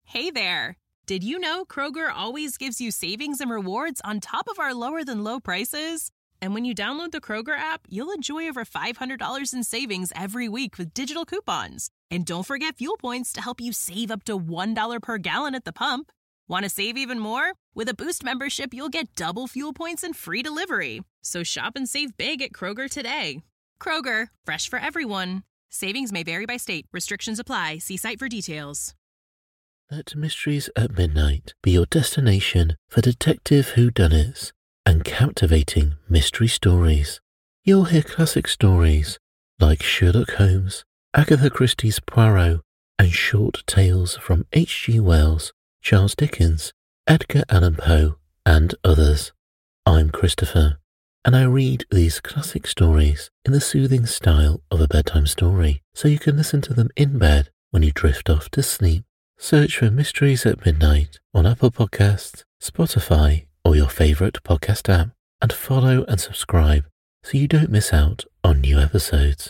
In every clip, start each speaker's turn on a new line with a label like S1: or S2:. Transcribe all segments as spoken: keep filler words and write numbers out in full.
S1: Hey there! Did you know Kroger always gives you savings and rewards on top of our lower-than-low prices? And when you download the Kroger app, you'll enjoy over five hundred dollars in savings every week with digital coupons. And don't forget fuel points to help you save up to one dollar per gallon at the pump. Want to save even more? With a Boost membership, you'll get double fuel points and free delivery. So shop and save big at Kroger today. Kroger, fresh for everyone. Savings may vary by state. Restrictions apply. See site for details.
S2: Let Mysteries at Midnight be your destination for detective whodunits and captivating mystery stories. You'll hear classic stories like Sherlock Holmes, Agatha Christie's Poirot, and short tales from H G Wells, Charles Dickens, Edgar Allan Poe, and others. I'm Christopher, and I read these classic stories in the soothing style of a bedtime story, so you can listen to them in bed when you drift off to sleep. Search for Mysteries at Midnight on Apple Podcasts, Spotify, or your favourite podcast app, and follow and subscribe so you don't miss out on new episodes.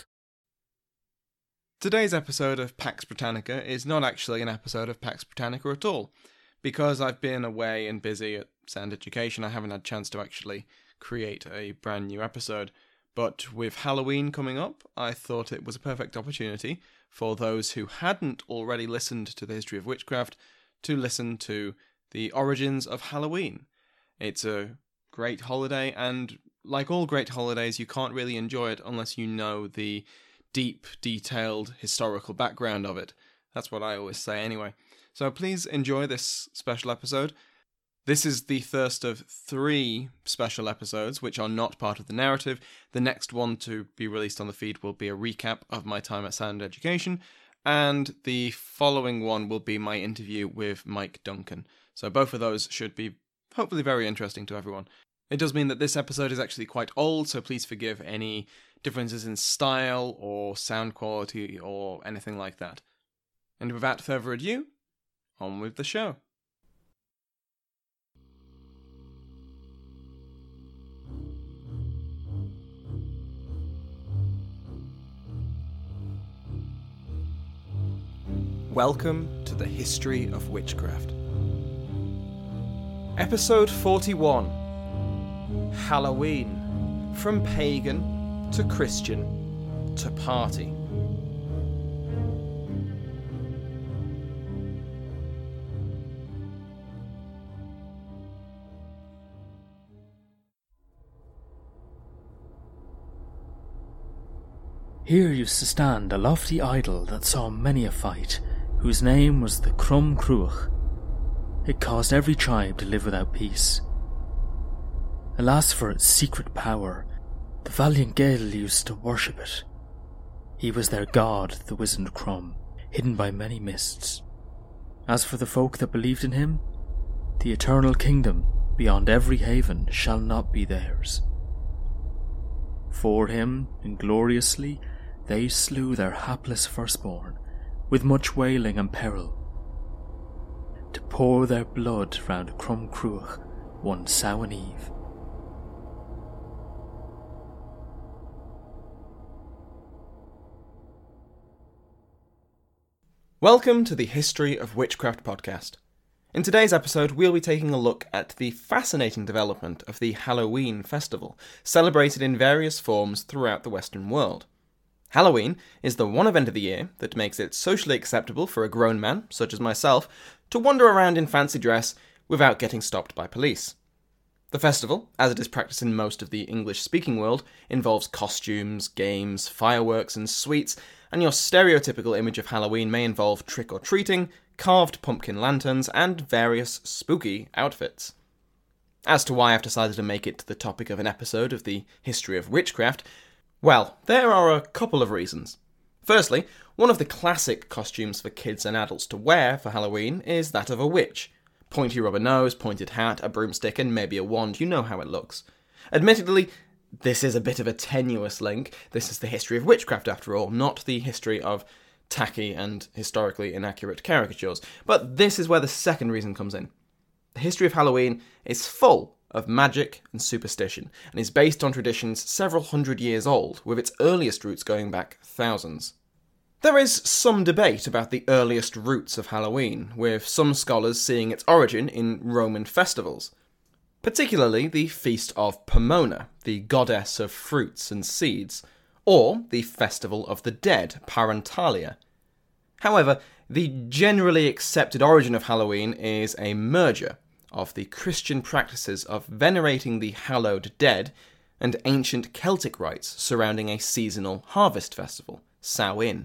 S3: Today's episode of Pax Britannica is not actually an episode of Pax Britannica at all. Because I've been away and busy at Sound Education, I haven't had a chance to actually create a brand new episode. But with Halloween coming up, I thought it was a perfect opportunity for those who hadn't already listened to the history of witchcraft to listen to the origins of Halloween. It's a great holiday, and like all great holidays, you can't really enjoy it unless you know the deep, detailed historical background of it. That's what I always say anyway. So please enjoy this special episode. This is the first of three special episodes which are not part of the narrative. The next one to be released on the feed will be a recap of my time at Sound Education, and the following one will be my interview with Mike Duncan. So both of those should be hopefully very interesting to everyone. It does mean that this episode is actually quite old, so please forgive any differences in style or sound quality or anything like that. And without further ado, on with the show. Welcome to the History of Witchcraft. Episode forty-one. Halloween. From pagan to Christian to party.
S4: Here used to stand a lofty idol that saw many a fight, whose name was the Crom Cruach. It caused every tribe to live without peace. Alas for its secret power, the valiant Gael used to worship it. He was their god, the wizened Crom, hidden by many mists. As for the folk that believed in him, the eternal kingdom beyond every haven shall not be theirs. For him, ingloriously, they slew their hapless firstborn, with much wailing and peril, to pour their blood round Crom Cruach one Samhain Eve.
S3: Welcome to the History of Witchcraft podcast. In today's episode, we'll be taking a look at the fascinating development of the Halloween festival, celebrated in various forms throughout the Western world. Halloween is the one event of the year that makes it socially acceptable for a grown man, such as myself, to wander around in fancy dress without getting stopped by police. The festival, as it is practiced in most of the English-speaking world, involves costumes, games, fireworks and sweets, and your stereotypical image of Halloween may involve trick-or-treating, carved pumpkin lanterns, and various spooky outfits. As to why I've decided to make it the topic of an episode of the History of Witchcraft, well, there are a couple of reasons. Firstly, one of the classic costumes for kids and adults to wear for Halloween is that of a witch. Pointy rubber nose, pointed hat, a broomstick, and maybe a wand. You know how it looks. Admittedly, this is a bit of a tenuous link. This is the history of witchcraft, after all, not the history of tacky and historically inaccurate caricatures. But this is where the second reason comes in. The history of Halloween is full of magic and superstition, and is based on traditions several hundred years old, with its earliest roots going back thousands. There is some debate about the earliest roots of Halloween, with some scholars seeing its origin in Roman festivals, particularly the Feast of Pomona, the goddess of fruits and seeds, or the Festival of the Dead, Parentalia. However, the generally accepted origin of Halloween is a merger of the Christian practices of venerating the hallowed dead and ancient Celtic rites surrounding a seasonal harvest festival, Samhain.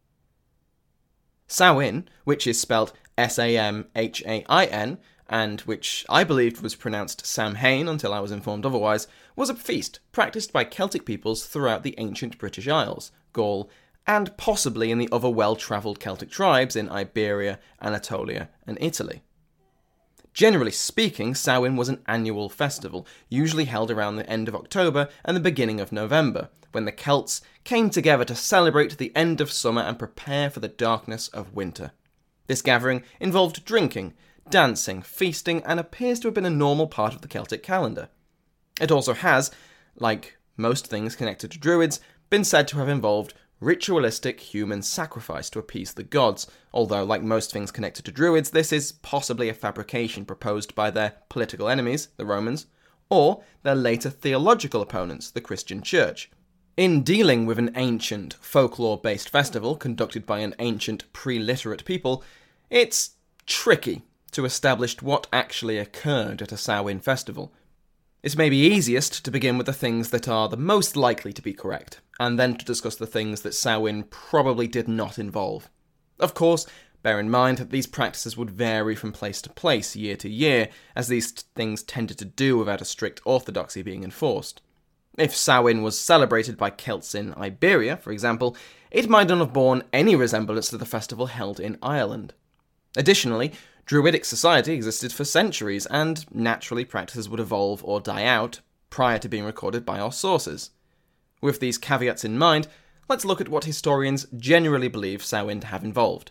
S3: Samhain, which is spelled S A M H A I N, and which I believed was pronounced Samhain until I was informed otherwise, was a feast practiced by Celtic peoples throughout the ancient British Isles, Gaul, and possibly in the other well-travelled Celtic tribes in Iberia, Anatolia, and Italy. Generally speaking, Samhain was an annual festival, usually held around the end of October and the beginning of November, when the Celts came together to celebrate the end of summer and prepare for the darkness of winter. This gathering involved drinking, dancing, feasting, and appears to have been a normal part of the Celtic calendar. It also has, like most things connected to Druids, been said to have involved ritualistic human sacrifice to appease the gods, although, like most things connected to Druids, this is possibly a fabrication proposed by their political enemies, the Romans, or their later theological opponents, the Christian Church. In dealing with an ancient, folklore-based festival conducted by an ancient, pre-literate people, it's tricky to establish what actually occurred at a Samhain festival. It may be easiest to begin with the things that are the most likely to be correct, and then to discuss the things that Samhain probably did not involve. Of course, bear in mind that these practices would vary from place to place, year to year, as these things tended to do without a strict orthodoxy being enforced. If Samhain was celebrated by Celts in Iberia, for example, it might not have borne any resemblance to the festival held in Ireland. Additionally, Druidic society existed for centuries, and naturally practices would evolve or die out prior to being recorded by our sources. With these caveats in mind, let's look at what historians generally believe Samhain to have involved.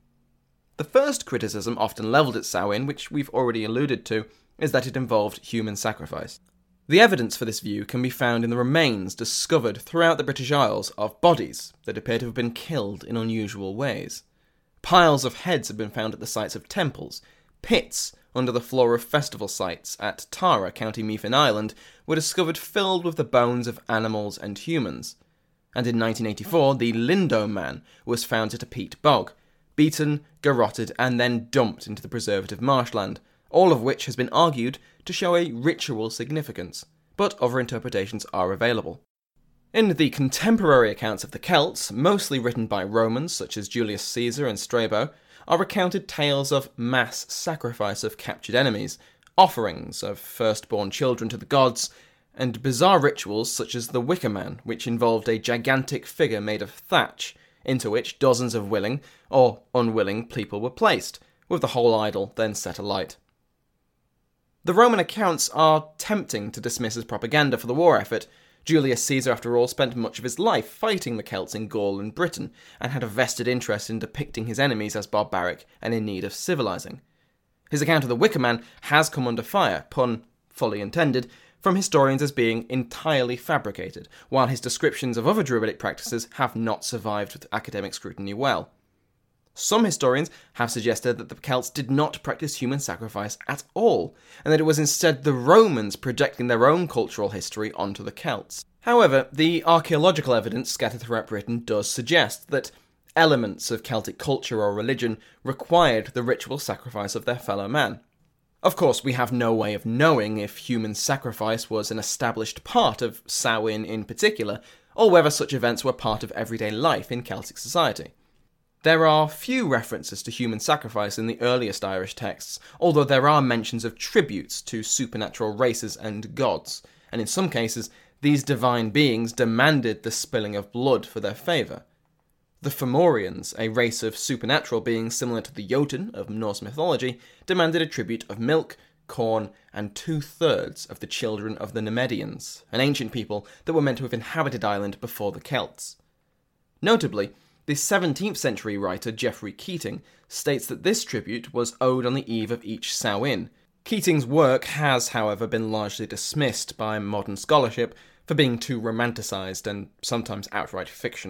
S3: The first criticism often levelled at Samhain, which we've already alluded to, is that it involved human sacrifice. The evidence for this view can be found in the remains discovered throughout the British Isles of bodies that appear to have been killed in unusual ways. Piles of heads have been found at the sites of temples. Pits under the floor of festival sites at Tara, County Meath in Ireland, were discovered filled with the bones of animals and humans. And in nineteen eighty-four, the Lindo Man was found at a peat bog, beaten, garroted, and then dumped into the preservative marshland, all of which has been argued to show a ritual significance, but other interpretations are available. In the contemporary accounts of the Celts, mostly written by Romans such as Julius Caesar and Strabo, are recounted tales of mass sacrifice of captured enemies, offerings of firstborn children to the gods, and bizarre rituals such as the Wicker Man, which involved a gigantic figure made of thatch, into which dozens of willing or unwilling people were placed, with the whole idol then set alight. The Roman accounts are tempting to dismiss as propaganda for the war effort. Julius Caesar, after all, spent much of his life fighting the Celts in Gaul and Britain, and had a vested interest in depicting his enemies as barbaric and in need of civilizing. His account of the Wicker Man has come under fire, pun fully intended, from historians as being entirely fabricated, while his descriptions of other Druidic practices have not survived with academic scrutiny well. Some historians have suggested that the Celts did not practice human sacrifice at all, and that it was instead the Romans projecting their own cultural history onto the Celts. However, the archaeological evidence scattered throughout Britain does suggest that elements of Celtic culture or religion required the ritual sacrifice of their fellow man. Of course, we have no way of knowing if human sacrifice was an established part of Samhain in particular, or whether such events were part of everyday life in Celtic society. There are few references to human sacrifice in the earliest Irish texts, although there are mentions of tributes to supernatural races and gods, and in some cases, these divine beings demanded the spilling of blood for their favour. The Fomorians, a race of supernatural beings similar to the Jotun of Norse mythology, demanded a tribute of milk, corn, and two-thirds of the children of the Nemedians, an ancient people that were meant to have inhabited Ireland before the Celts. Notably, the seventeenth century writer Geoffrey Keating states that this tribute was owed on the eve of each Samhain. Keating's work has, however, been largely dismissed by modern scholarship for being too romanticised and sometimes outright fictional.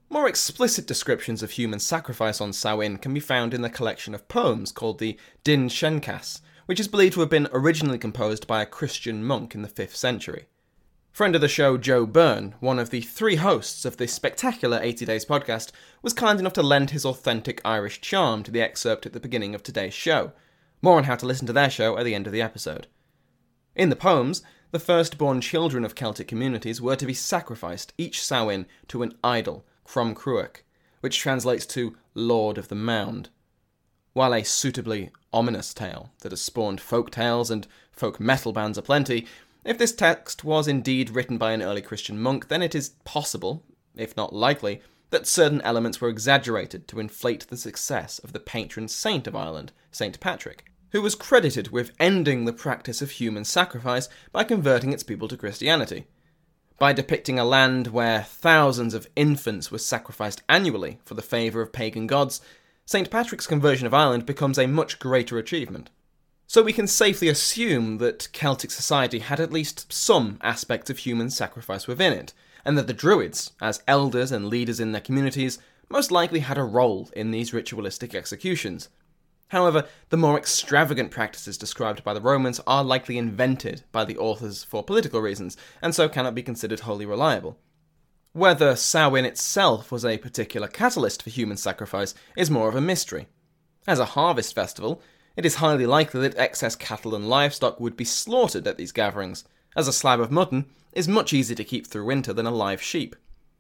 S3: More explicit descriptions of human sacrifice on Samhain can be found in the collection of poems called the Din Shenkas, which is believed to have been originally composed by a Christian monk in the fifth century. Friend of the show Joe Byrne, one of the three hosts of this spectacular eighty days podcast, was kind enough to lend his authentic Irish charm to the excerpt at the beginning of today's show. More on how to listen to their show at the end of the episode. In the poems, the firstborn children of Celtic communities were to be sacrificed each Samhain to an idol, Crom Cruach, which translates to Lord of the Mound. While a suitably ominous tale that has spawned folk tales and folk metal bands aplenty, if this text was indeed written by an early Christian monk, then it is possible, if not likely, that certain elements were exaggerated to inflate the success of the patron saint of Ireland, Saint Patrick, who was credited with ending the practice of human sacrifice by converting its people to Christianity. By depicting a land where thousands of infants were sacrificed annually for the favour of pagan gods, Saint Patrick's conversion of Ireland becomes a much greater achievement. So we can safely assume that Celtic society had at least some aspects of human sacrifice within it, and that the Druids, as elders and leaders in their communities, most likely had a role in these ritualistic executions. However, the more extravagant practices described by the Romans are likely invented by the authors for political reasons, and so cannot be considered wholly reliable. Whether Samhain itself was a particular catalyst for human sacrifice is more of a mystery. As a harvest festival, it is highly likely that excess cattle and livestock would be slaughtered at these gatherings, as a slab of mutton is much easier to keep through winter than a live sheep.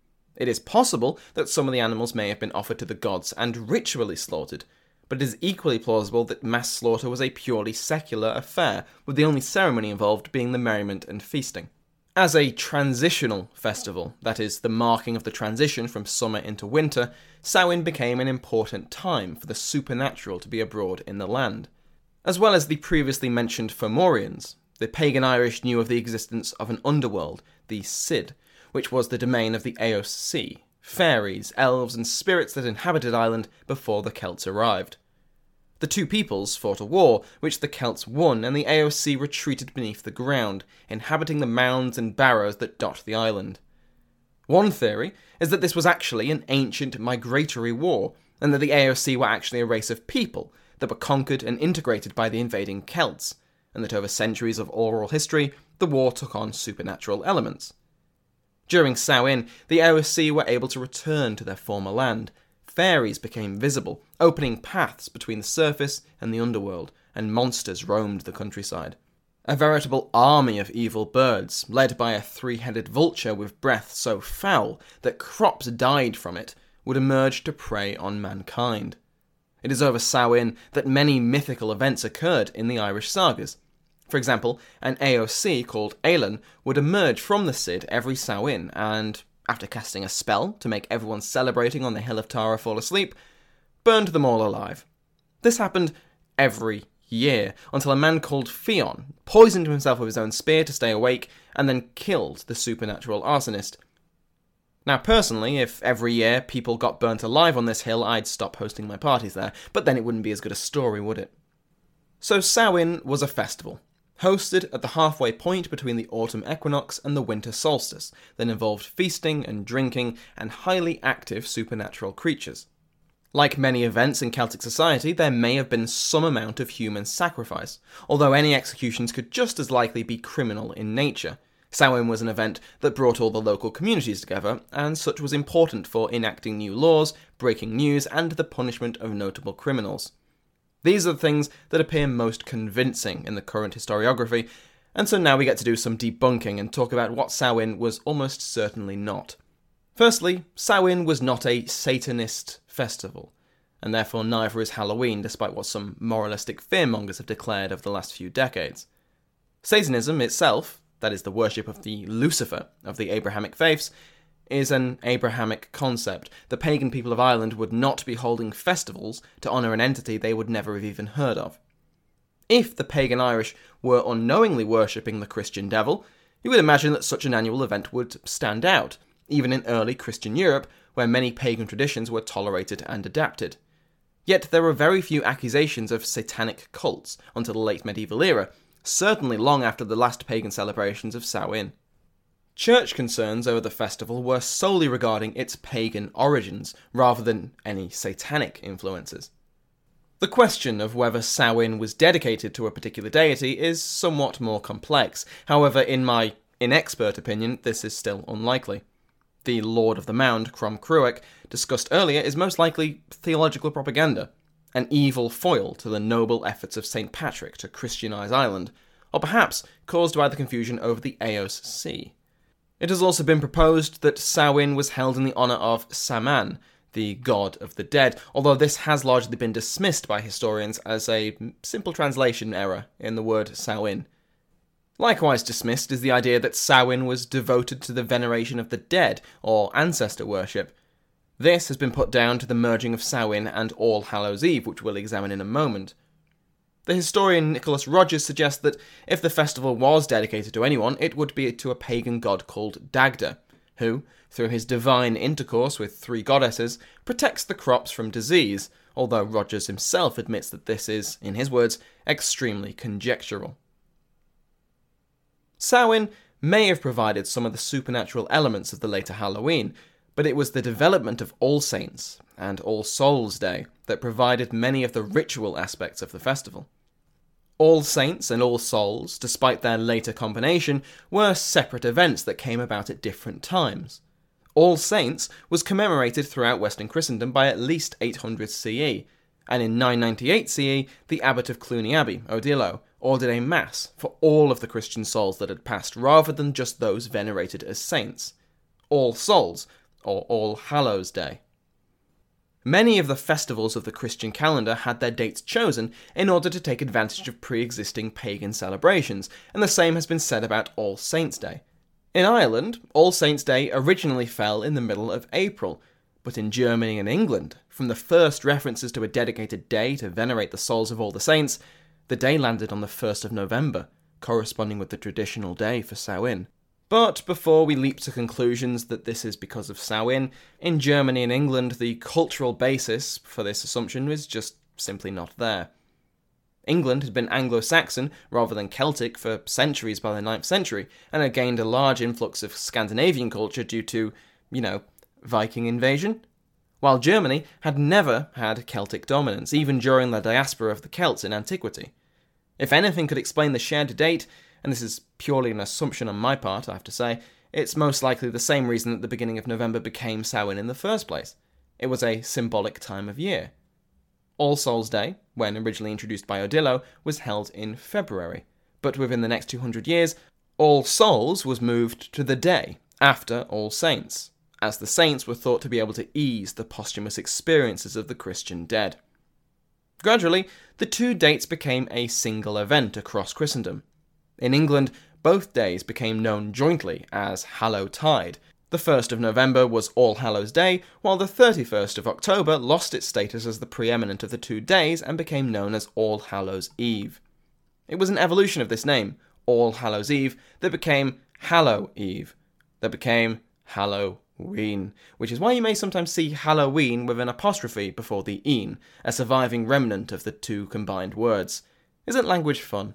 S3: It is possible that some of the animals may have been offered to the gods and ritually slaughtered, but it is equally plausible that mass slaughter was a purely secular affair, with the only ceremony involved being the merriment and feasting. As a transitional festival, that is, the marking of the transition from summer into winter, Samhain became an important time for the supernatural to be abroad in the land. As well as the previously mentioned Fomorians, the pagan Irish knew of the existence of an underworld, the Cid, which was the domain of the Eos Sea, fairies, elves, and spirits that inhabited Ireland before the Celts arrived. The two peoples fought a war, which the Celts won, and the Eos Sea retreated beneath the ground, inhabiting the mounds and barrows that dot the island. One theory is that this was actually an ancient migratory war, and that the Eos Sea were actually a race of people that were conquered and integrated by the invading Celts, and that over centuries of oral history, the war took on supernatural elements. During Samhain, the Eos Sea were able to return to their former land. Fairies became visible, opening paths between the surface and the underworld, and monsters roamed the countryside. A veritable army of evil birds, led by a three-headed vulture with breath so foul that crops died from it, would emerge to prey on mankind. It is over Samhain that many mythical events occurred in the Irish sagas. For example, an Eos Sea called Eilean would emerge from the Cid every Samhain, and, after casting a spell to make everyone celebrating on the Hill of Tara fall asleep, burned them all alive. This happened every year, until a man called Fionn poisoned himself with his own spear to stay awake, and then killed the supernatural arsonist. Now personally, if every year people got burnt alive on this hill, I'd stop hosting my parties there, but then it wouldn't be as good a story, would it? So Samhain was a festival, hosted at the halfway point between the autumn equinox and the winter solstice, that involved feasting and drinking and highly active supernatural creatures. Like many events in Celtic society, there may have been some amount of human sacrifice, although any executions could just as likely be criminal in nature. Samhain was an event that brought all the local communities together, and such was important for enacting new laws, breaking news, and the punishment of notable criminals. These are the things that appear most convincing in the current historiography, and so now we get to do some debunking and talk about what Samhain was almost certainly not. Firstly, Samhain was not a Satanist festival, and therefore neither is Halloween, despite what some moralistic fearmongers have declared over the last few decades. Satanism itself, that is the worship of the Lucifer of the Abrahamic faiths, is an Abrahamic concept. The pagan people of Ireland would not be holding festivals to honour an entity they would never have even heard of. If the pagan Irish were unknowingly worshipping the Christian devil, you would imagine that such an annual event would stand out, even in early Christian Europe, where many pagan traditions were tolerated and adapted. Yet there were very few accusations of satanic cults until the late medieval era, certainly long after the last pagan celebrations of Samhain. Church concerns over the festival were solely regarding its pagan origins, rather than any satanic influences. The question of whether Samhain was dedicated to a particular deity is somewhat more complex. However, in my inexpert opinion, this is still unlikely. The Lord of the Mound, Crom Cruach, discussed earlier, is most likely theological propaganda, an evil foil to the noble efforts of Saint Patrick to Christianise Ireland, or perhaps caused by the confusion over the Eos Sea. It has also been proposed that Samhain was held in the honour of Saman, the god of the dead, although this has largely been dismissed by historians as a simple translation error in the word Samhain. Likewise dismissed is the idea that Samhain was devoted to the veneration of the dead, or ancestor worship. This has been put down to the merging of Samhain and All Hallows Eve, which we'll examine in a moment. The historian Nicholas Rogers suggests that if the festival was dedicated to anyone, it would be to a pagan god called Dagda, who, through his divine intercourse with three goddesses, protects the crops from disease, although Rogers himself admits that this is, in his words, extremely conjectural. Samhain may have provided some of the supernatural elements of the later Halloween, but it was the development of All Saints and All Souls' Day that provided many of the ritual aspects of the festival. All Saints and All Souls, despite their later combination, were separate events that came about at different times. All Saints was commemorated throughout Western Christendom by at least eight hundred C E, and in nine ninety-eight C E, the abbot of Cluny Abbey, Odilo, ordered a mass for all of the Christian souls that had passed, rather than just those venerated as saints. All Souls, or All Hallows Day. Many of the festivals of the Christian calendar had their dates chosen in order to take advantage of pre-existing pagan celebrations, and the same has been said about All Saints' Day. In Ireland, All Saints' Day originally fell in the middle of April, but in Germany and England, from the first references to a dedicated day to venerate the souls of all the saints, the day landed on the first of November, corresponding with the traditional day for Samhain. But before we leap to conclusions that this is because of Samhain, in Germany and England the cultural basis for this assumption is just simply not there. England had been Anglo-Saxon rather than Celtic for centuries by the ninth century, and had gained a large influx of Scandinavian culture due to, you know, Viking invasion, while Germany had never had Celtic dominance, even during the diaspora of the Celts in antiquity. If anything could explain the shared date, and this is purely an assumption on my part, I have to say, it's most likely the same reason that the beginning of November became Samhain in the first place. It was a symbolic time of year. All Souls' Day, when originally introduced by Odilo, was held in February, but within the next two hundred years, All Souls was moved to the day after All Saints, as the saints were thought to be able to ease the posthumous experiences of the Christian dead. Gradually, the two dates became a single event across Christendom. In England, both days became known jointly as Hallowtide. The first of November was All Hallows' Day, while the thirty-first of October lost its status as the preeminent of the two days and became known as All Hallows' Eve. It was an evolution of this name, All Hallows' Eve, that became Hallow Eve, that became Halloween, which is why you may sometimes see Halloween with an apostrophe before the een, a surviving remnant of the two combined words. Isn't language fun?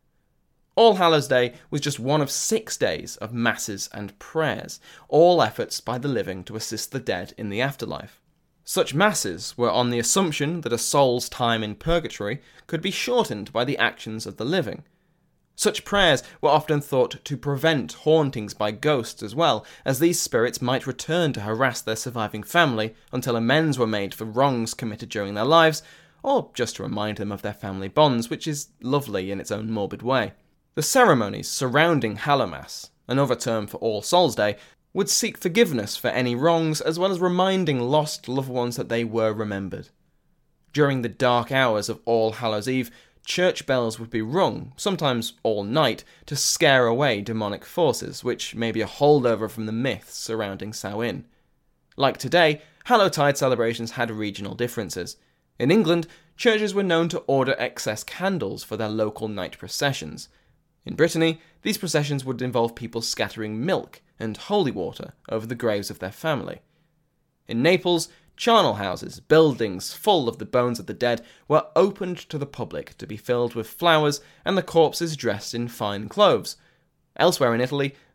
S3: All Hallows' Day was just one of six days of masses and prayers, all efforts by the living to assist the dead in the afterlife. Such masses were on the assumption that a soul's time in purgatory could be shortened by the actions of the living. Such prayers were often thought to prevent hauntings by ghosts as well, as these spirits might return to harass their surviving family until amends were made for wrongs committed during their lives, or just to remind them of their family bonds, which is lovely in its own morbid way. The ceremonies surrounding Hallowmass, another term for All Souls' Day, would seek forgiveness for any wrongs as well as reminding lost loved ones that they were remembered. During the dark hours of All Hallows' Eve, church bells would be rung, sometimes all night, to scare away demonic forces, which may be a holdover from the myths surrounding Samhain. Like today, Hallowtide celebrations had regional differences. In England, churches were known to order excess candles for their local night processions. In Brittany, these processions would involve people scattering milk and holy water over the graves of their family. In Naples, charnel houses, buildings full of the bones of the dead, were opened to the public to be filled with flowers and the corpses dressed in fine clothes. Elsewhere in Italy,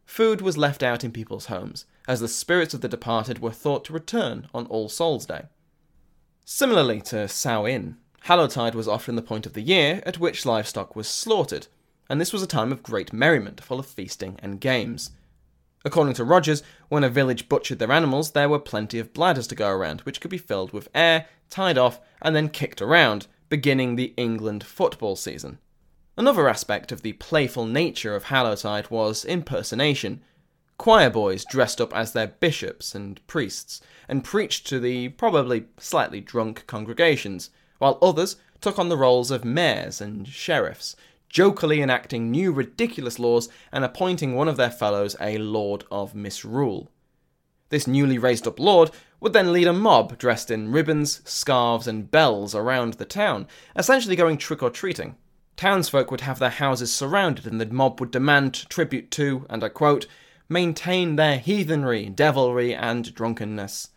S3: food was left out in people's homes, as the spirits of the departed were thought to return on All Souls' Day. Similarly to Samhain, Hallowtide was often the point of the year at which livestock was slaughtered, and this was a time of great merriment, full of feasting and games. According to Rogers, when a village butchered their animals, there were plenty of bladders to go around, which could be filled with air, tied off, and then kicked around, beginning the England football season. Another aspect of the playful nature of Hallowtide was impersonation. Choir boys dressed up as their bishops and priests, and preached to the probably slightly drunk congregations, while others took on the roles of mayors and sheriffs, jokily enacting new ridiculous laws and appointing one of their fellows a Lord of Misrule. This newly raised up lord would then lead a mob dressed in ribbons, scarves and bells around the town, essentially going trick-or-treating. Townsfolk would have their houses surrounded and the mob would demand tribute to, and I quote, maintain their heathenry, devilry and drunkenness.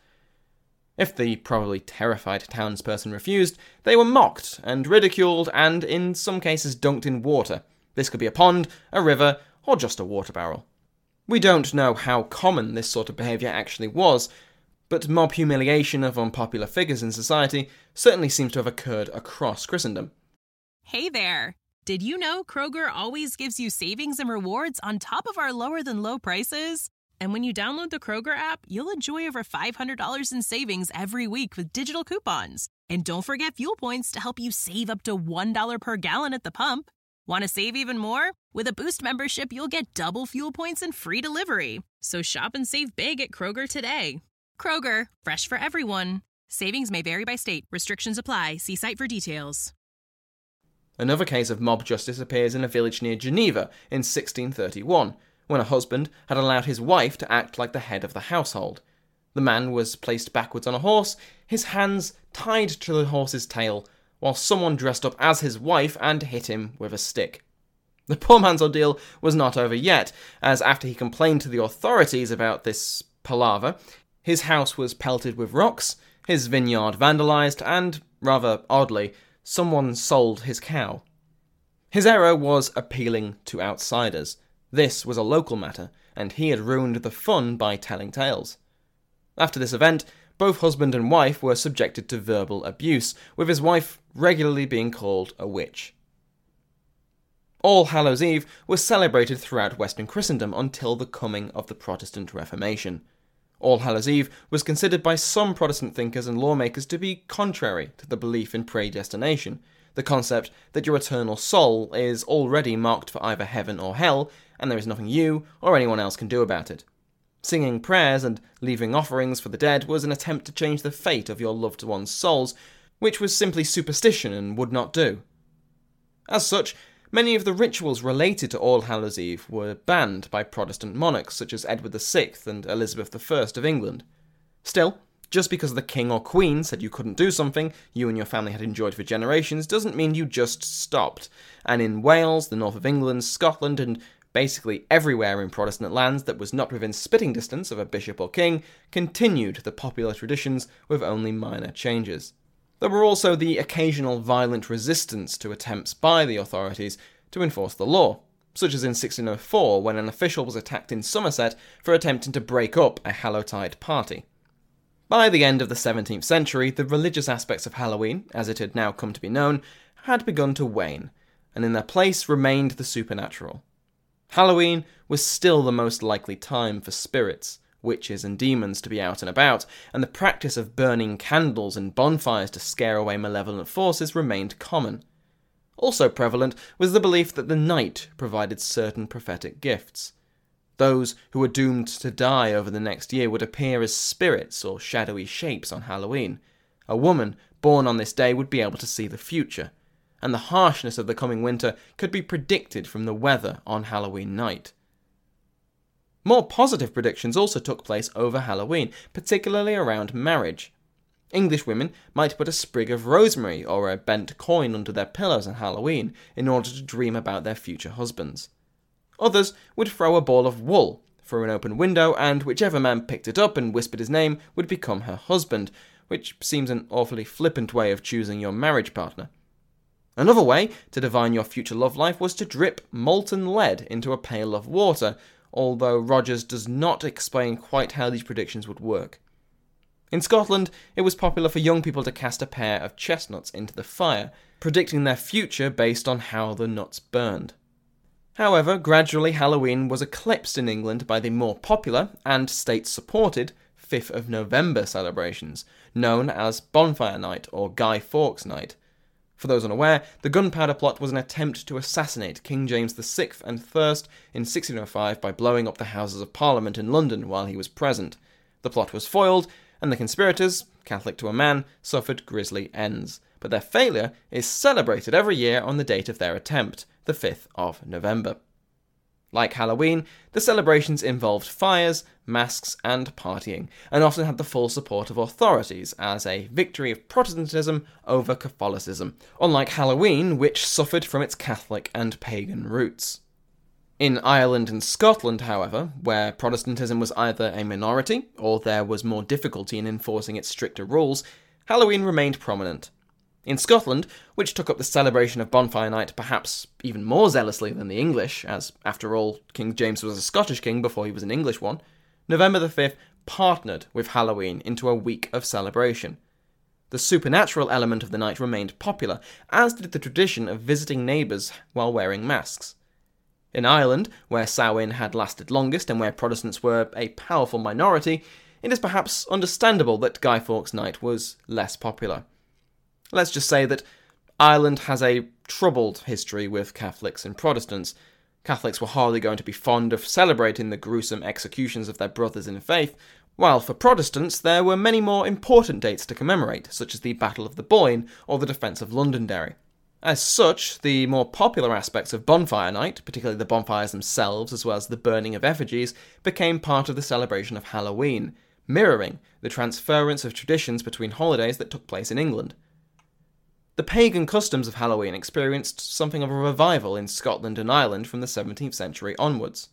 S3: If the probably terrified townsperson refused, they were mocked and ridiculed and, in some cases, dunked in water. This could be a pond, a river, or just a water barrel. We don't know how common this sort of behaviour actually was, but mob humiliation of unpopular figures in society certainly seems to have occurred across Christendom.
S1: Hey there! Did you know Kroger always gives you savings and rewards on top of our lower-than-low prices? And when you download the Kroger app, you'll enjoy over five hundred dollars in savings every week with digital coupons. And don't forget fuel points to help you save up to one dollar per gallon at the pump. Want to save even more? With a Boost membership, you'll get double fuel points and free delivery. So shop and save big at Kroger today. Kroger, fresh for everyone. Savings may vary by state. Restrictions apply. See site for details.
S3: Another case of mob justice appears in a village near Geneva in sixteen thirty-one, when a husband had allowed his wife to act like the head of the household. The man was placed backwards on a horse, his hands tied to the horse's tail, while someone dressed up as his wife and hit him with a stick. The poor man's ordeal was not over yet, as after he complained to the authorities about this palaver, his house was pelted with rocks, his vineyard vandalised, and, rather oddly, someone sold his cow. His error was appealing to outsiders. This was a local matter, and he had ruined the fun by telling tales. After this event, both husband and wife were subjected to verbal abuse, with his wife regularly being called a witch. All Hallows Eve was celebrated throughout Western Christendom until the coming of the Protestant Reformation. All Hallows Eve was considered by some Protestant thinkers and lawmakers to be contrary to the belief in predestination, the concept that your eternal soul is already marked for either heaven or hell, and there is nothing you or anyone else can do about it. Singing prayers and leaving offerings for the dead was an attempt to change the fate of your loved ones' souls, which was simply superstition and would not do. As such, many of the rituals related to All Hallows Eve were banned by Protestant monarchs such as Edward the Sixth and Elizabeth the First of England. Still, just because the king or queen said you couldn't do something you and your family had enjoyed for generations doesn't mean you just stopped, and in Wales, the north of England, Scotland, and basically everywhere in Protestant lands that was not within spitting distance of a bishop or king, continued the popular traditions with only minor changes. There were also the occasional violent resistance to attempts by the authorities to enforce the law, such as in sixteen oh four when an official was attacked in Somerset for attempting to break up a Hallowtide party. By the end of the seventeenth century, the religious aspects of Halloween, as it had now come to be known, had begun to wane, and in their place remained the supernatural. Halloween was still the most likely time for spirits, witches and demons to be out and about, and the practice of burning candles and bonfires to scare away malevolent forces remained common. Also prevalent was the belief that the night provided certain prophetic gifts. Those who were doomed to die over the next year would appear as spirits or shadowy shapes on Halloween. A woman born on this day would be able to see the future, and the harshness of the coming winter could be predicted from the weather on Halloween night. More positive predictions also took place over Halloween, particularly around marriage. English women might put a sprig of rosemary or a bent coin under their pillows on Halloween in order to dream about their future husbands. Others would throw a ball of wool through an open window, and whichever man picked it up and whispered his name would become her husband, which seems an awfully flippant way of choosing your marriage partner. Another way to divine your future love life was to drip molten lead into a pail of water, although Rogers does not explain quite how these predictions would work. In Scotland, it was popular for young people to cast a pair of chestnuts into the fire, predicting their future based on how the nuts burned. However, gradually Halloween was eclipsed in England by the more popular, and state-supported, fifth of November celebrations, known as Bonfire Night or Guy Fawkes Night. For those unaware, the Gunpowder Plot was an attempt to assassinate King James the sixth and First in sixteen oh five by blowing up the Houses of Parliament in London while he was present. The plot was foiled, and the conspirators, Catholic to a man, suffered grisly ends, but their failure is celebrated every year on the date of their attempt, the fifth of November. Like Halloween, the celebrations involved fires, masks, and partying, and often had the full support of authorities as a victory of Protestantism over Catholicism, unlike Halloween, which suffered from its Catholic and pagan roots. In Ireland and Scotland, however, where Protestantism was either a minority, or there was more difficulty in enforcing its stricter rules, Halloween remained prominent. In Scotland, which took up the celebration of Bonfire Night perhaps even more zealously than the English, as, after all, King James was a Scottish king before he was an English one, November the fifth partnered with Halloween into a week of celebration. The supernatural element of the night remained popular, as did the tradition of visiting neighbours while wearing masks. In Ireland, where Samhain had lasted longest and where Protestants were a powerful minority, it is perhaps understandable that Guy Fawkes Night was less popular. Let's just say that Ireland has a troubled history with Catholics and Protestants. Catholics were hardly going to be fond of celebrating the gruesome executions of their brothers in faith, while for Protestants there were many more important dates to commemorate, such as the Battle of the Boyne or the defence of Londonderry. As such, the more popular aspects of Bonfire Night, particularly the bonfires themselves as well as the burning of effigies, became part of the celebration of Halloween, mirroring the transference of traditions between holidays that took place in England. The pagan customs of Halloween experienced something of a revival in Scotland and Ireland from the seventeenth century onwards.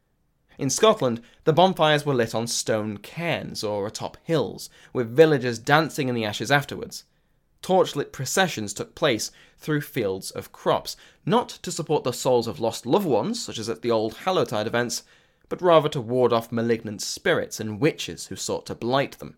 S3: In Scotland, the bonfires were lit on stone cairns or atop hills, with villagers dancing in the ashes afterwards. Torchlit processions took place through fields of crops, not to support the souls of lost loved ones, such as at the old Hallowtide events, but rather to ward off malignant spirits and witches who sought to blight them.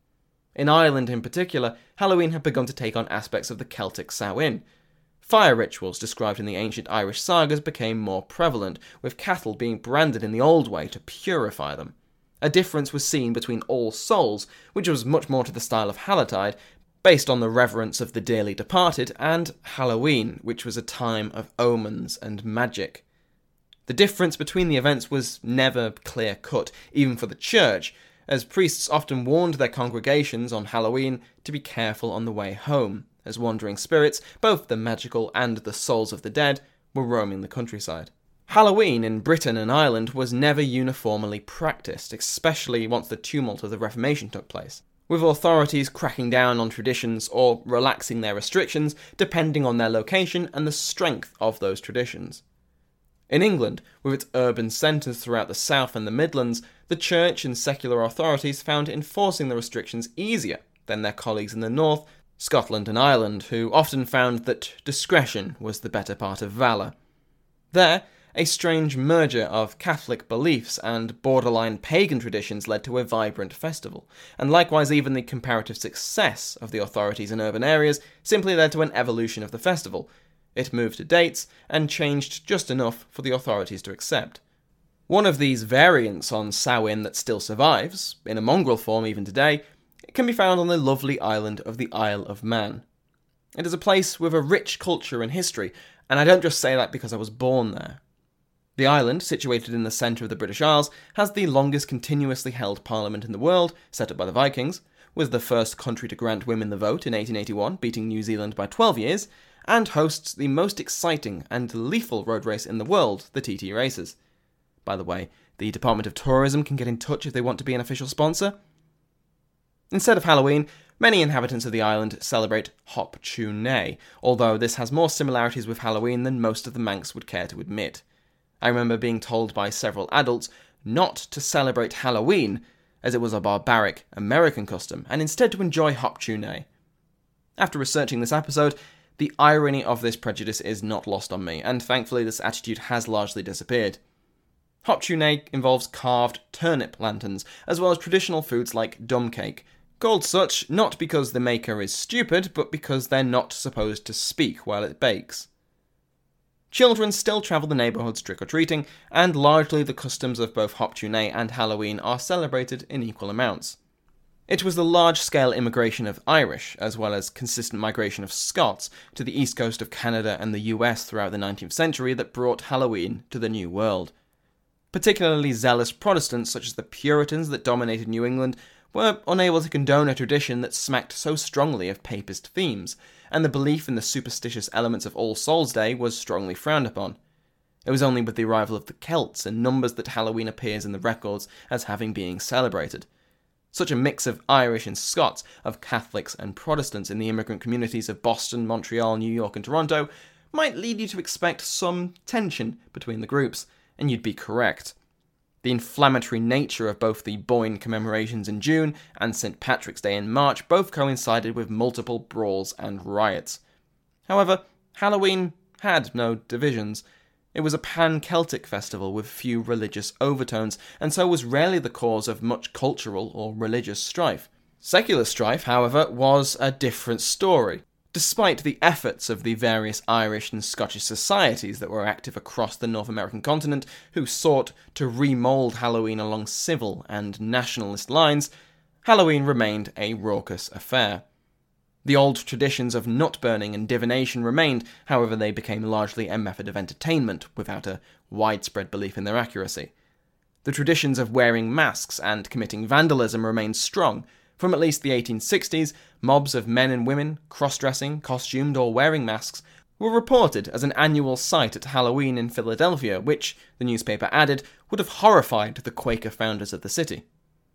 S3: In Ireland in particular, Halloween had begun to take on aspects of the Celtic Samhain. Fire rituals described in the ancient Irish sagas became more prevalent, with cattle being branded in the old way to purify them. A difference was seen between All Souls, which was much more to the style of Hallowtide, based on the reverence of the dearly departed, and Halloween, which was a time of omens and magic. The difference between the events was never clear-cut, even for the church, as priests often warned their congregations on Halloween to be careful on the way home, as wandering spirits, both the magical and the souls of the dead, were roaming the countryside. Halloween in Britain and Ireland was never uniformly practiced, especially once the tumult of the Reformation took place, with authorities cracking down on traditions or relaxing their restrictions depending on their location and the strength of those traditions. In England, with its urban centres throughout the South and the Midlands, the Church and secular authorities found enforcing the restrictions easier than their colleagues in the North, Scotland and Ireland, who often found that discretion was the better part of valour. There, a strange merger of Catholic beliefs and borderline pagan traditions led to a vibrant festival, and likewise even the comparative success of the authorities in urban areas simply led to an evolution of the festival. It moved to dates and changed just enough for the authorities to accept. One of these variants on Samhain that still survives, in a mongrel form even today, can be found on the lovely island of the Isle of Man. It is a place with a rich culture and history, and I don't just say that because I was born there. The island, situated in the centre of the British Isles, has the longest continuously held parliament in the world, set up by the Vikings, was the first country to grant women the vote in eighteen eighty-one, beating New Zealand by twelve years, and hosts the most exciting and lethal road race in the world, the T T races. By the way, the Department of Tourism can get in touch if they want to be an official sponsor. Instead of Halloween, many inhabitants of the island celebrate Hop Tune Nay, although this has more similarities with Halloween than most of the Manx would care to admit. I remember being told by several adults not to celebrate Halloween, as it was a barbaric American custom, and instead to enjoy Hop Tune Nay. After researching this episode, the irony of this prejudice is not lost on me, and thankfully this attitude has largely disappeared. Hoptune involves carved turnip lanterns, as well as traditional foods like dumb cake, called such not because the maker is stupid, but because they're not supposed to speak while it bakes. Children still travel the neighbourhoods trick-or-treating, and largely the customs of both Hoptune and Halloween are celebrated in equal amounts. It was the large-scale immigration of Irish, as well as consistent migration of Scots, to the east coast of Canada and the U S throughout the nineteenth century that brought Halloween to the New World. Particularly zealous Protestants, such as the Puritans that dominated New England, were unable to condone a tradition that smacked so strongly of papist themes, and the belief in the superstitious elements of All Souls' Day was strongly frowned upon. It was only with the arrival of the Celts and numbers that Halloween appears in the records as having been celebrated. Such a mix of Irish and Scots, of Catholics and Protestants in the immigrant communities of Boston, Montreal, New York and Toronto might lead you to expect some tension between the groups, and you'd be correct. The inflammatory nature of both the Boyne commemorations in June and Saint Patrick's Day in March both coincided with multiple brawls and riots. However, Halloween had no divisions. It was a pan-Celtic festival with few religious overtones, and so was rarely the cause of much cultural or religious strife. Secular strife, however, was a different story. Despite the efforts of the various Irish and Scottish societies that were active across the North American continent, who sought to remould Halloween along civil and nationalist lines, Halloween remained a raucous affair. The old traditions of nut-burning and divination remained, however they became largely a method of entertainment, without a widespread belief in their accuracy. The traditions of wearing masks and committing vandalism remained strong. From at least the eighteen sixties, mobs of men and women, cross-dressing, costumed or wearing masks, were reported as an annual sight at Halloween in Philadelphia, which, the newspaper added, would have horrified the Quaker founders of the city.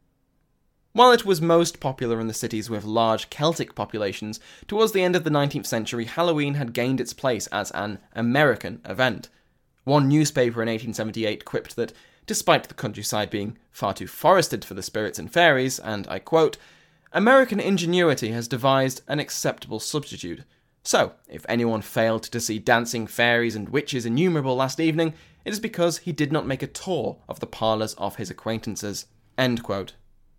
S3: While it was most popular in the cities with large Celtic populations, towards the end of the nineteenth century, Halloween had gained its place as an American event. One newspaper in eighteen seventy-eight quipped that, despite the countryside being far too forested for the spirits and fairies, and I quote, "American ingenuity has devised an acceptable substitute. So, if anyone failed to see dancing fairies and witches innumerable last evening, it is because he did not make a tour of the parlours of his acquaintances." End quote.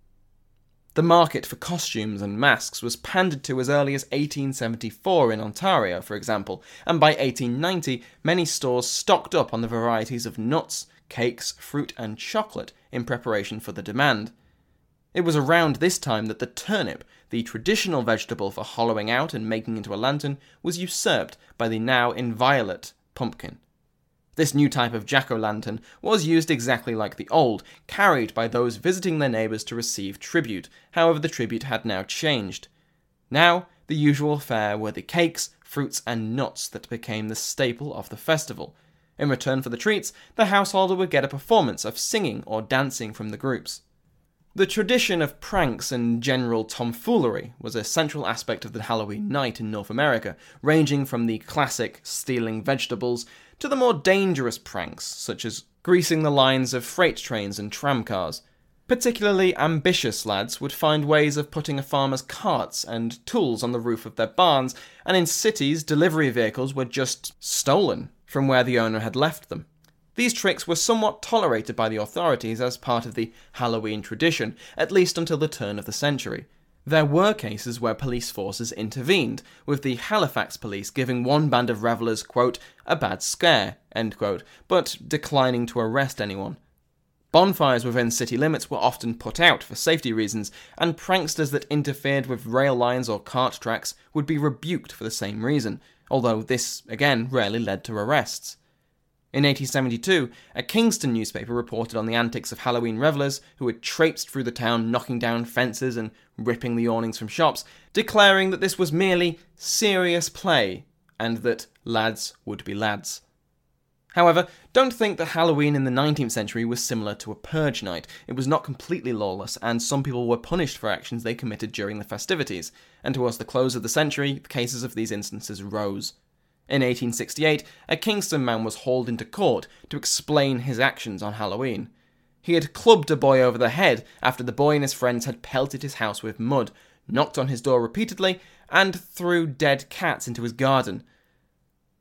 S3: The market for costumes and masks was pandered to as early as eighteen seventy-four in Ontario, for example, and by eighteen ninety, many stores stocked up on the varieties of nuts, cakes, fruit and chocolate in preparation for the demand. It was around this time that the turnip, the traditional vegetable for hollowing out and making into a lantern, was usurped by the now inviolate pumpkin. This new type of jack-o'-lantern was used exactly like the old, carried by those visiting their neighbours to receive tribute. However, the tribute had now changed. Now, the usual fare were the cakes, fruits and nuts that became the staple of the festival. In return for the treats, the householder would get a performance of singing or dancing from the groups. The tradition of pranks and general tomfoolery was a central aspect of the Halloween night in North America, ranging from the classic stealing vegetables to the more dangerous pranks, such as greasing the lines of freight trains and tramcars. Particularly ambitious lads would find ways of putting a farmer's carts and tools on the roof of their barns, and in cities, delivery vehicles were just stolen from where the owner had left them. These tricks were somewhat tolerated by the authorities as part of the Halloween tradition, at least until the turn of the century. There were cases where police forces intervened, with the Halifax police giving one band of revellers, quote, a bad scare, end quote, but declining to arrest anyone. Bonfires within city limits were often put out for safety reasons, and pranksters that interfered with rail lines or cart tracks would be rebuked for the same reason, although this, again, rarely led to arrests. In eighteen seventy-two, a Kingston newspaper reported on the antics of Halloween revellers who had traipsed through the town knocking down fences and ripping the awnings from shops, declaring that this was merely serious play, and that lads would be lads. However, don't think that Halloween in the nineteenth century was similar to a purge night. It was not completely lawless, and some people were punished for actions they committed during the festivities, and towards the close of the century, cases of these instances rose. In eighteen sixty-eight, a Kingston man was hauled into court to explain his actions on Halloween. He had clubbed a boy over the head after the boy and his friends had pelted his house with mud, knocked on his door repeatedly, and threw dead cats into his garden.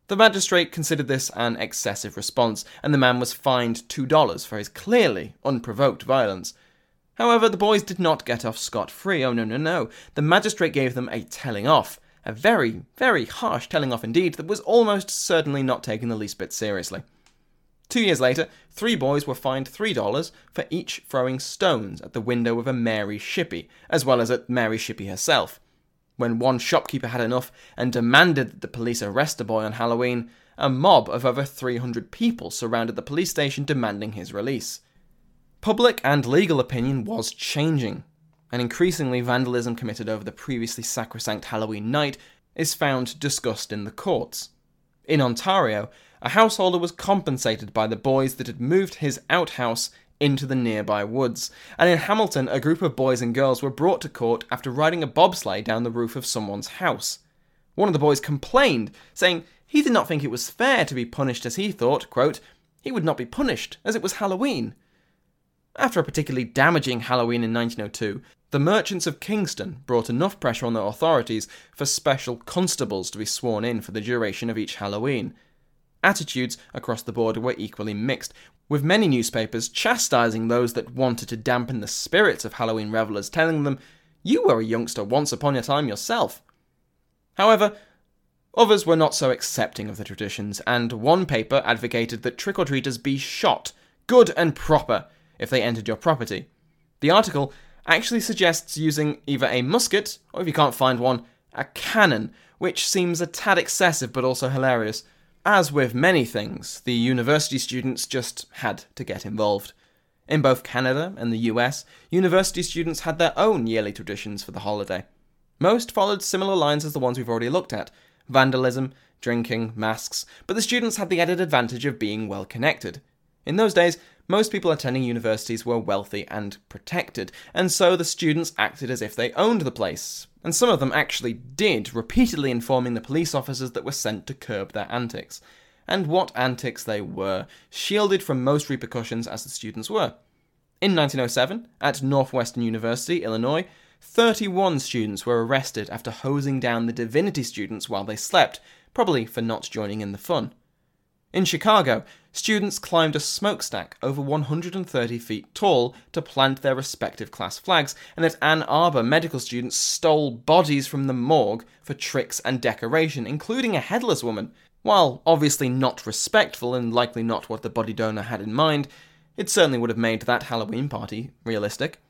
S3: The magistrate considered this an excessive response, and the man was fined two dollars for his clearly unprovoked violence. However, the boys did not get off scot-free. Oh no, no, no. The magistrate gave them a telling off. A very, very harsh telling off indeed that was almost certainly not taken the least bit seriously. Two years later, three boys were fined three dollars for each throwing stones at the window of a Mary Shippey, as well as at Mary Shippey herself. When one shopkeeper had enough and demanded that the police arrest the boy on Halloween, a mob of over three hundred people surrounded the police station demanding his release. Public and legal opinion was changing, and increasingly vandalism committed over the previously sacrosanct Halloween night is found discussed in the courts. In Ontario, a householder was compensated by the boys that had moved his outhouse into the nearby woods, and in Hamilton a group of boys and girls were brought to court after riding a bobsleigh down the roof of someone's house. One of the boys complained, saying he did not think it was fair to be punished as he thought, quote, he would not be punished as it was Halloween. After a particularly damaging Halloween in nineteen oh two, the merchants of Kingston brought enough pressure on the authorities for special constables to be sworn in for the duration of each Halloween. Attitudes across the board were equally mixed, with many newspapers chastising those that wanted to dampen the spirits of Halloween revellers, telling them, you were a youngster once upon a time yourself. However, others were not so accepting of the traditions, and one paper advocated that trick-or-treaters be shot, good and proper, if they entered your property. The article actually suggests using either a musket, or if you can't find one, a cannon, which seems a tad excessive but also hilarious. As with many things, the university students just had to get involved. In both Canada and the U S, university students had their own yearly traditions for the holiday. Most followed similar lines as the ones we've already looked at: vandalism, drinking, masks, but the students had the added advantage of being well connected. In those days, most people attending universities were wealthy and protected, and so the students acted as if they owned the place, and some of them actually did, repeatedly informing the police officers that were sent to curb their antics. And what antics they were, shielded from most repercussions as the students were. In nineteen oh seven, at Northwestern University, Illinois, thirty-one students were arrested after hosing down the divinity students while they slept, probably for not joining in the fun. In Chicago, students climbed a smokestack over one hundred thirty feet tall to plant their respective class flags, and at Ann Arbor, medical students stole bodies from the morgue for tricks and decoration, including a headless woman. While obviously not respectful and likely not what the body donor had in mind, it certainly would have made that Halloween party realistic.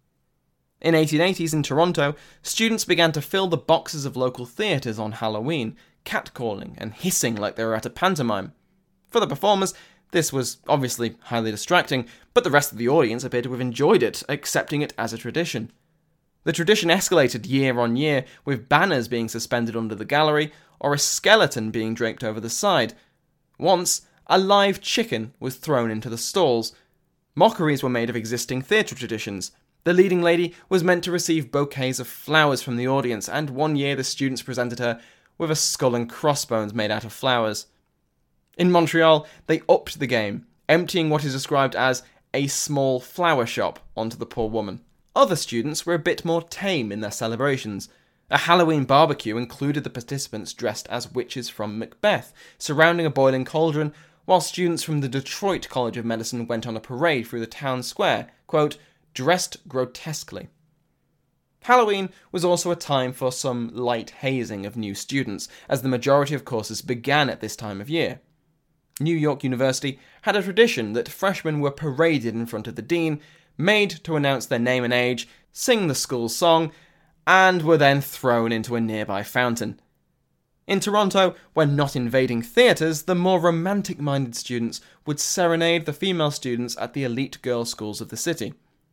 S3: In eighteen eighties in Toronto, students began to fill the boxes of local theatres on Halloween, catcalling and hissing like they were at a pantomime. For the performers, this was obviously highly distracting, but the rest of the audience appeared to have enjoyed it, accepting it as a tradition. The tradition escalated year on year, with banners being suspended under the gallery, or a skeleton being draped over the side. Once, a live chicken was thrown into the stalls. Mockeries were made of existing theatre traditions. The leading lady was meant to receive bouquets of flowers from the audience, and one year the students presented her with a skull and crossbones made out of flowers. In Montreal, they upped the game, emptying what is described as a small flower shop onto the poor woman. Other students were a bit more tame in their celebrations. A Halloween barbecue included the participants dressed as witches from Macbeth, surrounding a boiling cauldron, while students from the Detroit College of Medicine went on a parade through the town square, quote, dressed grotesquely. Halloween was also a time for some light hazing of new students, as the majority of courses began at this time of year. New York University had a tradition that freshmen were paraded in front of the dean, made to announce their name and age, sing the school song, and were then thrown into a nearby fountain. In Toronto, when not invading theatres, the more romantic-minded students would serenade the female students at the elite girls' schools of the city.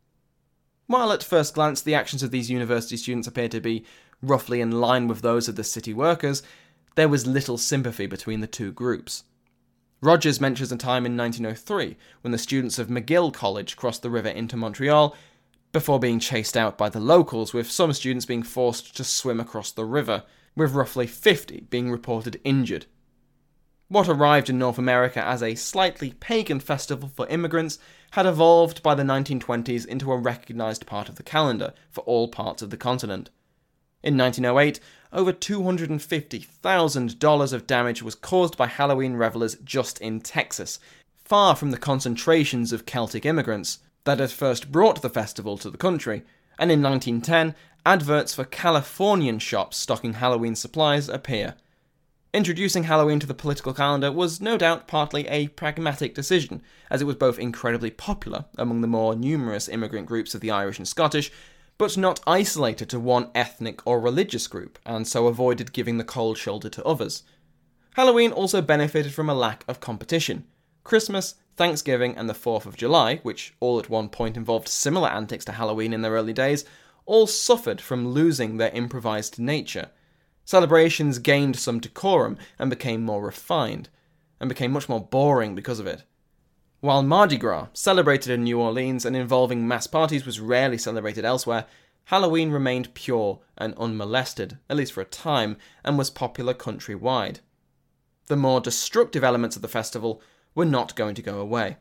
S3: While at first glance the actions of these university students appeared to be roughly in line with those of the city workers, there was little sympathy between the two groups. Rogers mentions a time in nineteen oh three when the students of McGill College crossed the river into Montreal before being chased out by the locals, with some students being forced to swim across the river, with roughly fifty being reported injured. What arrived in North America as a slightly pagan festival for immigrants had evolved by the nineteen twenties into a recognised part of the calendar for all parts of the continent. In nineteen oh eight, over two hundred fifty thousand dollars of damage was caused by Halloween revelers just in Texas, far from the concentrations of Celtic immigrants that had first brought the festival to the country, and in nineteen ten, adverts for Californian shops stocking Halloween supplies appear. Introducing Halloween to the political calendar was no doubt partly a pragmatic decision, as it was both incredibly popular among the more numerous immigrant groups of the Irish and Scottish, but not isolated to one ethnic or religious group, and so avoided giving the cold shoulder to others. Halloween also benefited from a lack of competition. Christmas, Thanksgiving, and the fourth of July, which all at one point involved similar antics to Halloween in their early days, all suffered from losing their improvised nature. Celebrations gained some decorum and became more refined, and became much more boring because of it. While Mardi Gras, celebrated in New Orleans and involving mass parties, was rarely celebrated elsewhere, Halloween remained pure and unmolested, at least for a time, and was popular countrywide. The more destructive elements of the festival were not going to go away.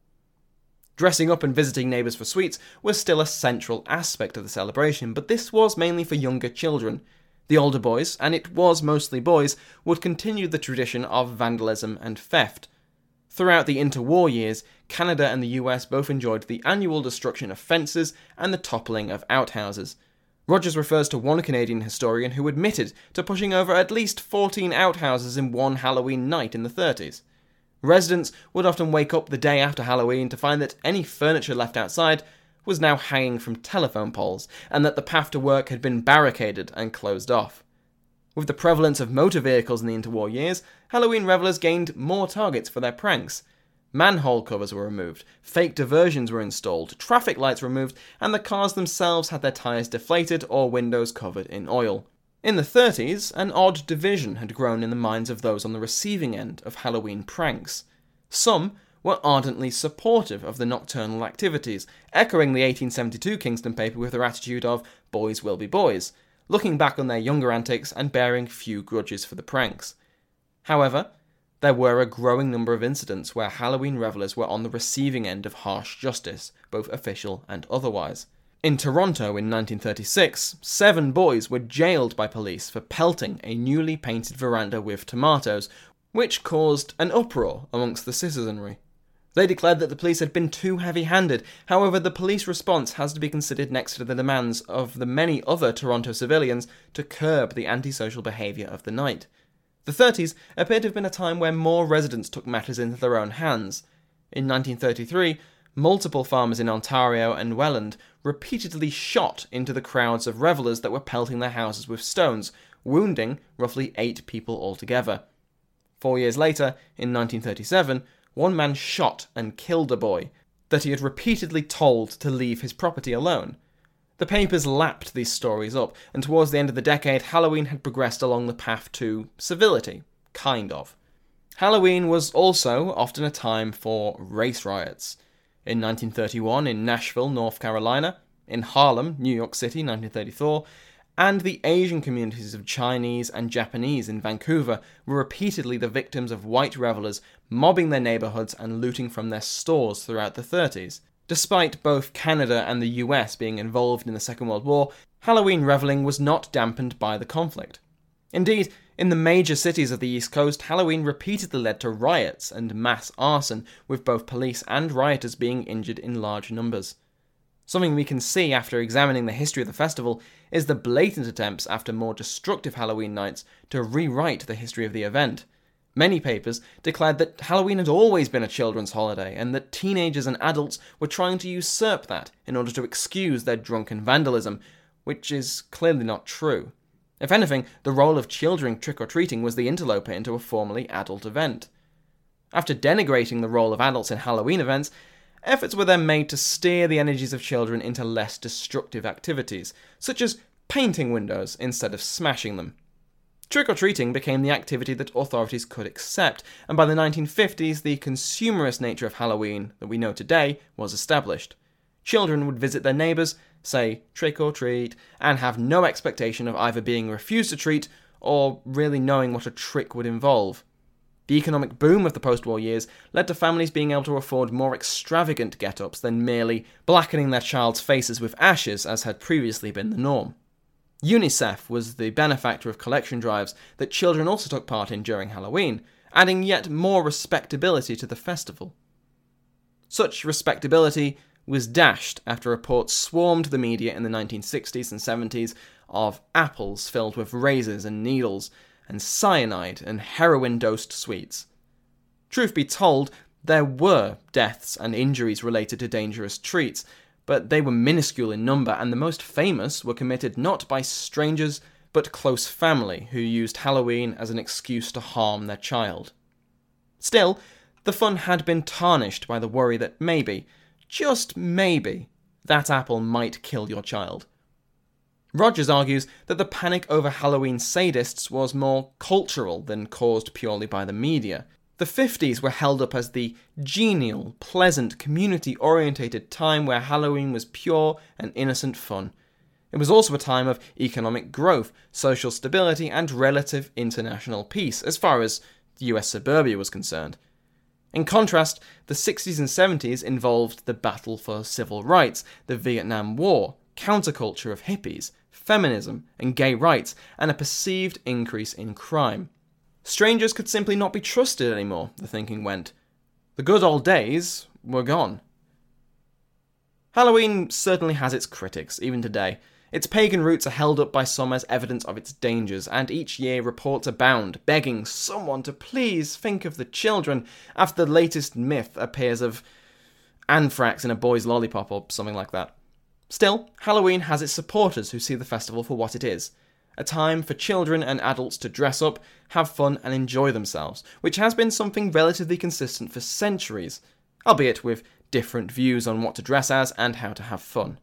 S3: Dressing up and visiting neighbours for sweets was still a central aspect of the celebration, but this was mainly for younger children. The older boys, and it was mostly boys, would continue the tradition of vandalism and theft. Throughout the interwar years, Canada and the U S both enjoyed the annual destruction of fences and the toppling of outhouses. Rogers refers to one Canadian historian who admitted to pushing over at least fourteen outhouses in one Halloween night in the thirties. Residents would often wake up the day after Halloween to find that any furniture left outside was now hanging from telephone poles, and that the path to work had been barricaded and closed off. With the prevalence of motor vehicles in the interwar years, Halloween revelers gained more targets for their pranks. Manhole covers were removed, fake diversions were installed, traffic lights removed, and the cars themselves had their tyres deflated or windows covered in oil. In the thirties, an odd division had grown in the minds of those on the receiving end of Halloween pranks. Some were ardently supportive of the nocturnal activities, echoing the eighteen seventy-two Kingston paper with their attitude of boys will be boys, looking back on their younger antics and bearing few grudges for the pranks. However, there were a growing number of incidents where Halloween revelers were on the receiving end of harsh justice, both official and otherwise. In Toronto in nineteen thirty-six, seven boys were jailed by police for pelting a newly painted veranda with tomatoes, which caused an uproar amongst the citizenry. They declared that the police had been too heavy-handed. However, the police response has to be considered next to the demands of the many other Toronto civilians to curb the antisocial behaviour of the night. The thirties appear to have been a time where more residents took matters into their own hands. In nineteen thirty-three, multiple farmers in Ontario and Welland repeatedly shot into the crowds of revellers that were pelting their houses with stones, wounding roughly eight people altogether. Four years later, in nineteen thirty-seven, one man shot and killed a boy that he had repeatedly told to leave his property alone. The papers lapped these stories up, and towards the end of the decade, Halloween had progressed along the path to civility, kind of. Halloween was also often a time for race riots. In nineteen thirty-one in Nashville, North Carolina, in Harlem, New York City, nineteen thirty-four, and the Asian communities of Chinese and Japanese in Vancouver were repeatedly the victims of white revelers mobbing their neighbourhoods and looting from their stores throughout the thirties. Despite both Canada and the U S being involved in the Second World War, Halloween revelling was not dampened by the conflict. Indeed, in the major cities of the East Coast, Halloween repeatedly led to riots and mass arson, with both police and rioters being injured in large numbers. Something we can see after examining the history of the festival is the blatant attempts after more destructive Halloween nights to rewrite the history of the event. Many papers declared that Halloween had always been a children's holiday, and that teenagers and adults were trying to usurp that in order to excuse their drunken vandalism, which is clearly not true. If anything, the role of children trick-or-treating was the interloper into a formally adult event. After denigrating the role of adults in Halloween events, efforts were then made to steer the energies of children into less destructive activities, such as painting windows instead of smashing them. Trick-or-treating became the activity that authorities could accept, and by the nineteen fifties, the consumerist nature of Halloween that we know today was established. Children would visit their neighbours, say trick-or-treat, and have no expectation of either being refused a treat or really knowing what a trick would involve. The economic boom of the post-war years led to families being able to afford more extravagant get-ups than merely blackening their child's faces with ashes, as had previously been the norm. UNICEF was the benefactor of collection drives that children also took part in during Halloween, adding yet more respectability to the festival. Such respectability was dashed after reports swarmed the media in the nineteen sixties and seventies of apples filled with razors and needles, and cyanide and heroin-dosed sweets. Truth be told, there were deaths and injuries related to dangerous treats, but they were minuscule in number, and the most famous were committed not by strangers, but close family who used Halloween as an excuse to harm their child. Still, the fun had been tarnished by the worry that maybe, just maybe, that apple might kill your child. Rogers argues that the panic over Halloween sadists was more cultural than caused purely by the media. The fifties were held up as the genial, pleasant, community-orientated time where Halloween was pure and innocent fun. It was also a time of economic growth, social stability, and relative international peace, as far as U S suburbia was concerned. In contrast, the sixties and seventies involved the battle for civil rights, the Vietnam War, counterculture of hippies, feminism, and gay rights, and a perceived increase in crime. Strangers could simply not be trusted anymore, the thinking went. The good old days were gone. Halloween certainly has its critics, even today. Its pagan roots are held up by some as evidence of its dangers, and each year reports abound, begging someone to please think of the children after the latest myth appears of anthrax in a boy's lollipop or something like that. Still, Halloween has its supporters who see the festival for what it is. A time for children and adults to dress up, have fun and enjoy themselves, which has been something relatively consistent for centuries, albeit with different views on what to dress as and how to have fun.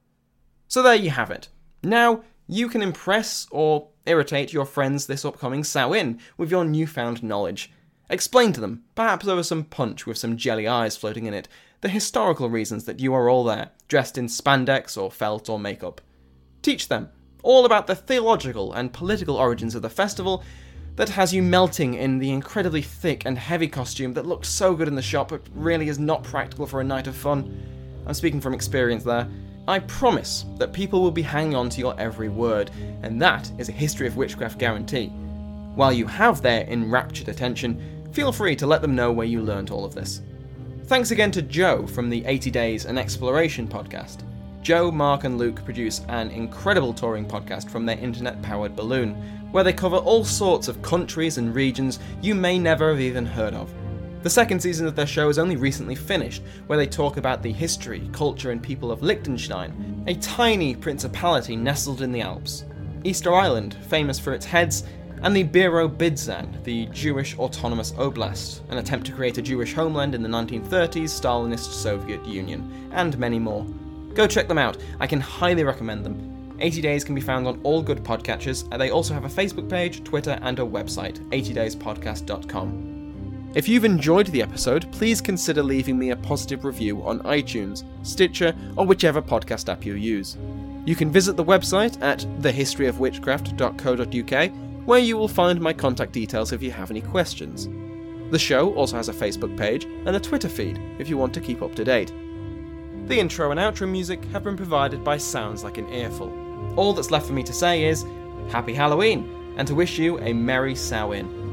S3: So there you have it. Now, you can impress or irritate your friends this upcoming Samhain with your newfound knowledge. Explain to them, perhaps over some punch with some jelly eyes floating in it, the historical reasons that you are all there, dressed in spandex or felt or makeup. Teach them all about the theological and political origins of the festival that has you melting in the incredibly thick and heavy costume that looked so good in the shop but really is not practical for a night of fun. I'm speaking from experience there. I promise that people will be hanging on to your every word, and that is a History of Witchcraft guarantee. While you have their enraptured attention, feel free to let them know where you learnt all of this. Thanks again to Joe from the eighty days an Exploration podcast. Joe, Mark and Luke produce an incredible touring podcast from their internet-powered balloon, where they cover all sorts of countries and regions you may never have even heard of. The second season of their show is only recently finished, where they talk about the history, culture and people of Liechtenstein, a tiny principality nestled in the Alps, Easter Island, famous for its heads, and the Birobidzhan, the Jewish Autonomous Oblast, an attempt to create a Jewish homeland in the nineteen thirties Stalinist Soviet Union, and many more. Go check them out, I can highly recommend them. eighty days can be found on all good podcatchers, and they also have a Facebook page, Twitter, and a website, eighty days podcast dot com. If you've enjoyed the episode, please consider leaving me a positive review on iTunes, Stitcher, or whichever podcast app you use. You can visit the website at the history of witchcraft dot co dot uk, where you will find my contact details if you have any questions. The show also has a Facebook page and a Twitter feed if you want to keep up to date. The intro and outro music have been provided by Sounds Like an Earful. All that's left for me to say is, Happy Halloween, and to wish you a Merry Samhain.